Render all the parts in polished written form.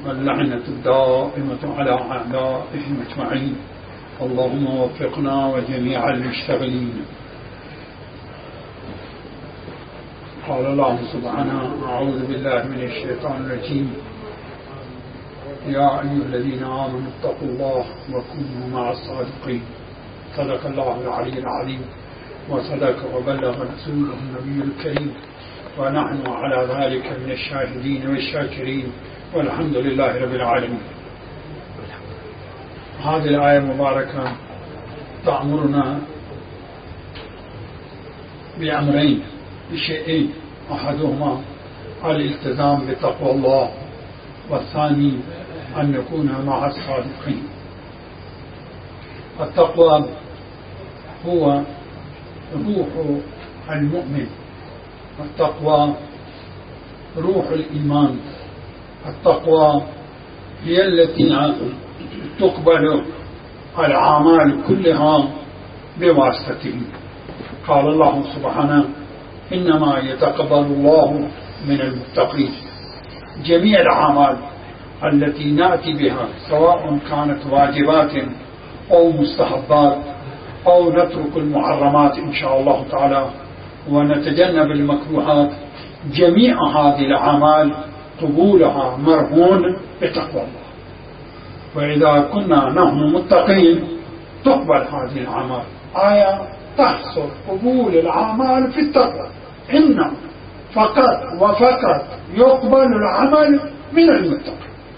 واللعنة الدائمة على أعدائهم أجمعين. اللهم وفقنا وجميع المشتغلين. قال الله سبحانه: أعوذ بالله من الشيطان الرجيم. يا أيها الذين آمنوا اتقوا الله وكونوا مع الصادقين. صدق الله العلي العظيم وصدق وبلغ رسوله النبي الكريم، ونحن على ذلك من الشاهدين والشاكرين، والحمد لله رب العالمين. هذه الآية المباركة تأمرنا بأمرين، بشيئين: أحدهما الالتزام بتقوى الله، والثاني أن نكون مع الصادقين. التقوى هو روح المؤمن، التقوى روح الإيمان، التقوى هي التي تقبل الأعمال كلها بواسطته. قال الله سبحانه: إنما يتقبل الله من المتقين. جميع الأعمال التي نأتي بها سواء كانت واجبات أو مستحبات أو نترك المحرمات إن شاء الله تعالى ونتجنب المكروهات، جميع هذه الأعمال قبولها مرهون بتقوى الله. وإذا كنا نحن متقين تقبل هذه الأعمال. آية تحصر قبول الأعمال في التقوى. إن فقط وفقط يقبل العمل من المتقين.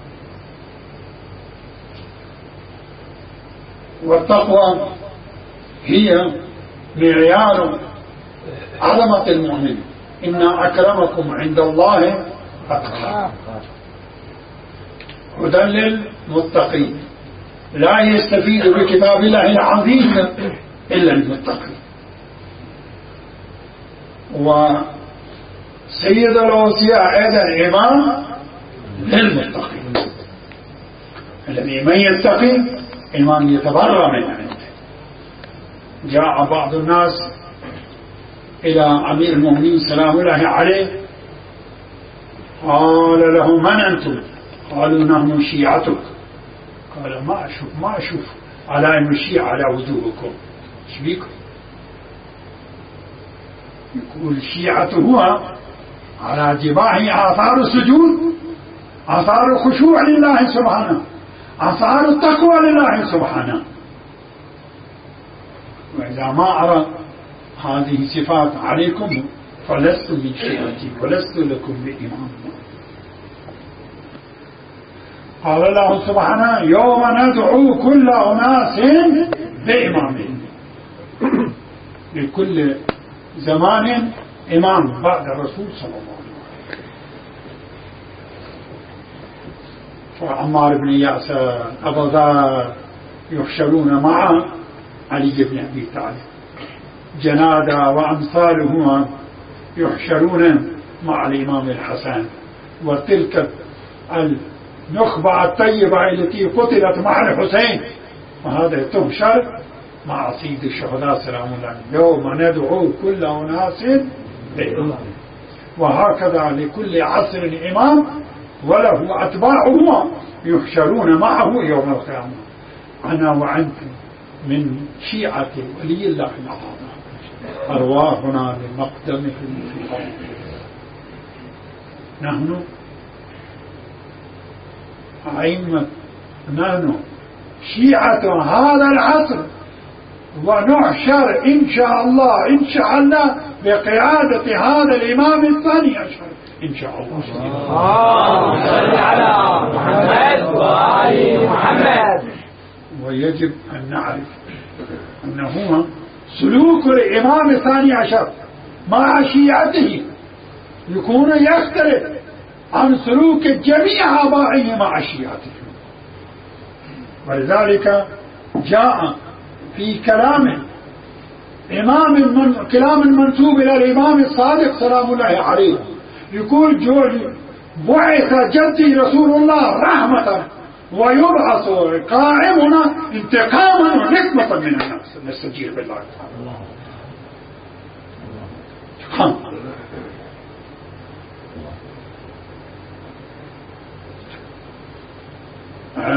والتقوى هي معيار عظمة المؤمن. إن أكرمكم عند الله أتقاكم. هدى للمتقين. لا يستفيد بكتاب الله العظيم إلا المتقين. وسيد الأوصياء أيضا إمام للمتقين. الذي من يتقي إمام يتبرى من عنده. جاء بعض الناس إلى أمير المؤمنين سلام الله عليه، قال له: من أنتم؟ قالوا: نحن شيعتك. قال: ما أشوف علائم الشيعة على وجوهكم، ايش بيكم؟ يقول: الشيعة هو على جباهه آثار السجود، آثار الخشوع لله سبحانه، آثار التقوى لله سبحانه. وإذا ما أرى هذه صفات عليكم فلست من شيعتي ولست لكم بإمام. قال الله سبحانه: يوم ندعو كل أناس بإمامهم. لكل زمان إمام بعد الرسول صلى الله عليه وسلم. فعمار بن ياسر، أبو ذر يحشرون مع علي بن أبي طالب. جنادة وأمثالهما يحشرون مع الإمام الحسن. وتلك النخبة الطيبة التي قتلت مع الحسين، وهذا تحشر مع سيد الشهداء سلام الله عليه. يوم ندعو كل أناس بإمام. وهكذا لكل عصر إمام وله أتباعه يحشرون معه يوم القيامة. أنا وأنتم من شيعة ولي الله العظيم، أرواحنا لمقدمه في الأرض. نحن أئمة، نحن شيعة هذا العصر، ونحشر إن شاء الله بقيادة هذا الإمام الثاني عشر إن شاء الله. اللهم صل على محمد وآل محمد. ويجب أن نعرف أنه سلوك الإمام الثاني عشر مع شيعته يكون يختلف عن سلوك جميع آبائه مع شيعته. ولذلك جاء في كلام منسوب إلى الإمام الصادق سلام الله عليه، يقول: بعث جدي رسول الله رحمة ويبعث قائمنا انتقاما ونقمة من الناس. نستجير بالله تعالى.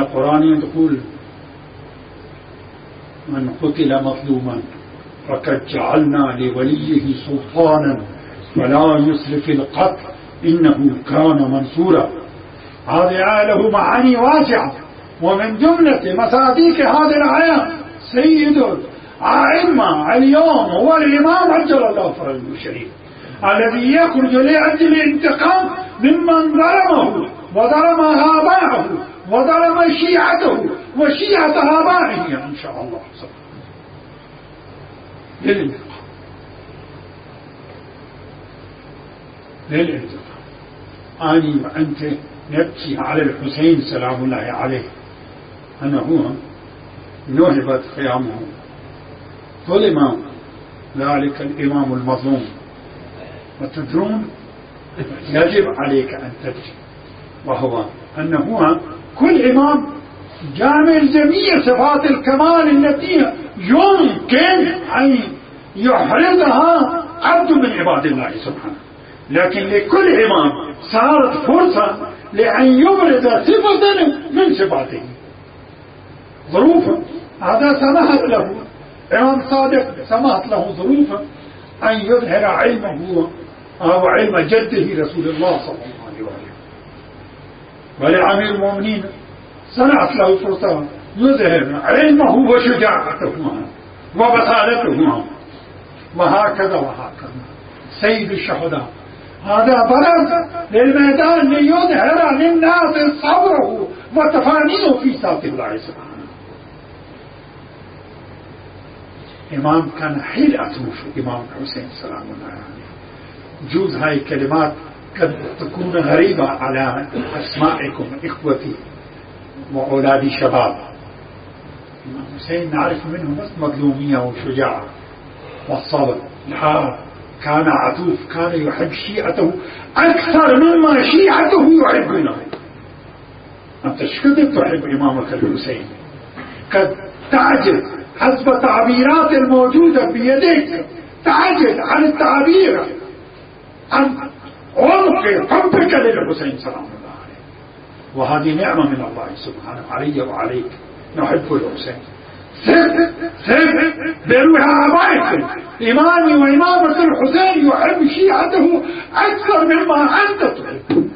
قرآنية تقول من قتل مظلوما فقد جعلنا لوليه سلطانا فلا يسرف في القتل إنه كان منصورا. هذه له معاني واسعة، ومن جملة مصادق هذه الآية سيد الأئمة اليوم هو الإمام عجل الله فرجه الشريف الذي يخرج لأجل الانتقام ممن ظلمه وظلم آباءه وظلم شيعته وشيعة آبائه إن شاء الله للانتقام. أني وأنت نبكي على الحسين سلام الله عليه أنه نهبت خيامه، ظلم ذلك الإمام المظلوم. وتدرون يجب عليك أن تبكي، وهو أنه كل إمام جامل جميع صفات الكمال التي يمكن أن يحرزها عبد من عباد الله سبحانه، لكن لكل إمام صارت فرصة لأن يبرز صفة من صفاته، ظروفا. هذا سمحت له إمام صادق، سمحت له ظروفا أن يظهر علمه أو علم جده رسول الله صلى الله عليه وسلم. ولأمير المؤمنين صنعت له فرصة يظهر علمه وشجاعته وبصالته، وهكذا وهكذا. سيد الشهداء هذا برز للميدان ليظهر للناس صبره وتفانيه في ذات الله سبحانه. إمام كان حيل أتوش إمام الحسين سلام الله عليه. جوز هاي الكلمات قد تكون غريبة على أسمائكم إخوتي وأولادي شباب. إمام الحسين نعرف منه بس مظلومية وشجاعة والصبر. لا، كان عطوف، كان يحب شيعته أكثر مما شيعته يحبونه. أنت شكدت تحب إمامك الحسين، قد تعجز حسب تعبيرات الموجودة بيديك، تعجز عن التعبير عن عمق حبك للحسين سلام الله عليه. وهذه نعمة من الله سبحانه علي وعليك، نحب الحسين. سر بروح آبائكم إمامي وإمامة الحسين يحب شيعته أكثر مما أنت تحب.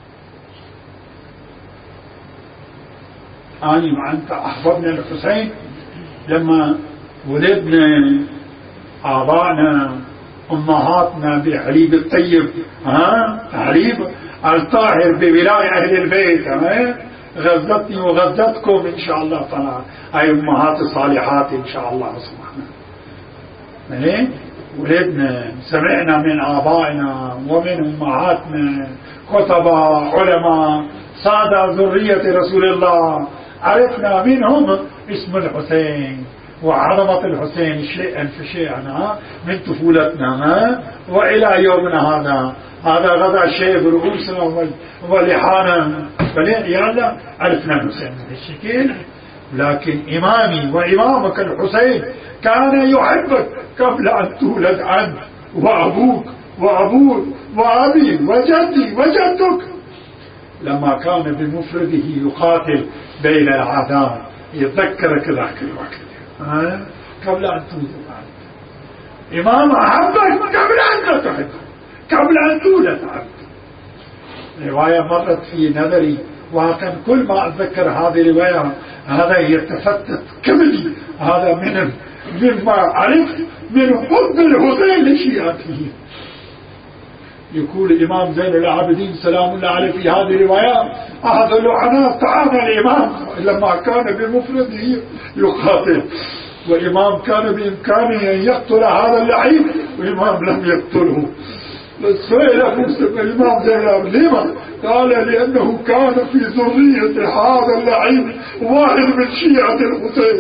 أنا وأنت أحببنا الحسين لما ولدنا آبائنا أمهاتنا بحليب الطيب، حليب الطاهر بولاية أهل البيت، غزتني وغزتكم إن شاء الله تعالى أي أمهات الصالحات إن شاء الله سبحانه. ولدنا سمعنا من آبائنا ومن أمهاتنا خطباء علماء سادة ذرية رسول الله، عرفنا منهم اسم الحسين وعظمة الحسين شيئا فشيئا من طفولتنا وإلى يومنا هذا غدا شيب رؤوسنا ولحانا، يلا عرفنا الحسين من الشكل. لكن إمامي وإمامك الحسين كان يحبك قبل أن تولد عنه، وأبوك وأبوك وأبي وجدي وجدك. لما كان بمفرده يقاتل بين الأعداء يتذكرك ذاك الوقت قبل أن تولد عنه. إمام أحبك قبل أن تحبك، قبل أن تولد عنه. رواية مرت في نظري، وكان كل ما أتذكر هذه الرواية هذا يتفتت كبدي، هذا مما عرفت من حب الحسين لشيعته. يقول الإمام زين العابدين سلام الله عليه في هذه الرواية: أحد اللعنات طعام الإمام لما كان بمفرده يقاتل، وإمام كان بإمكانه أن يقتل هذا اللعين وإمام لم يقتله. سئل الإمام زين العابدين لما؟ قال: لأنه كان في ذرية هذا اللعين واحد من شيعة الحسين.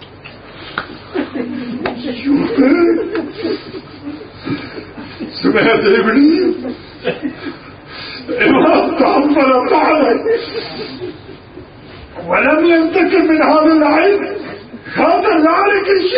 سمعت إبليس إمام تحمل طعنه ولم ينتقم من هذا اللعين، خاطر ذلك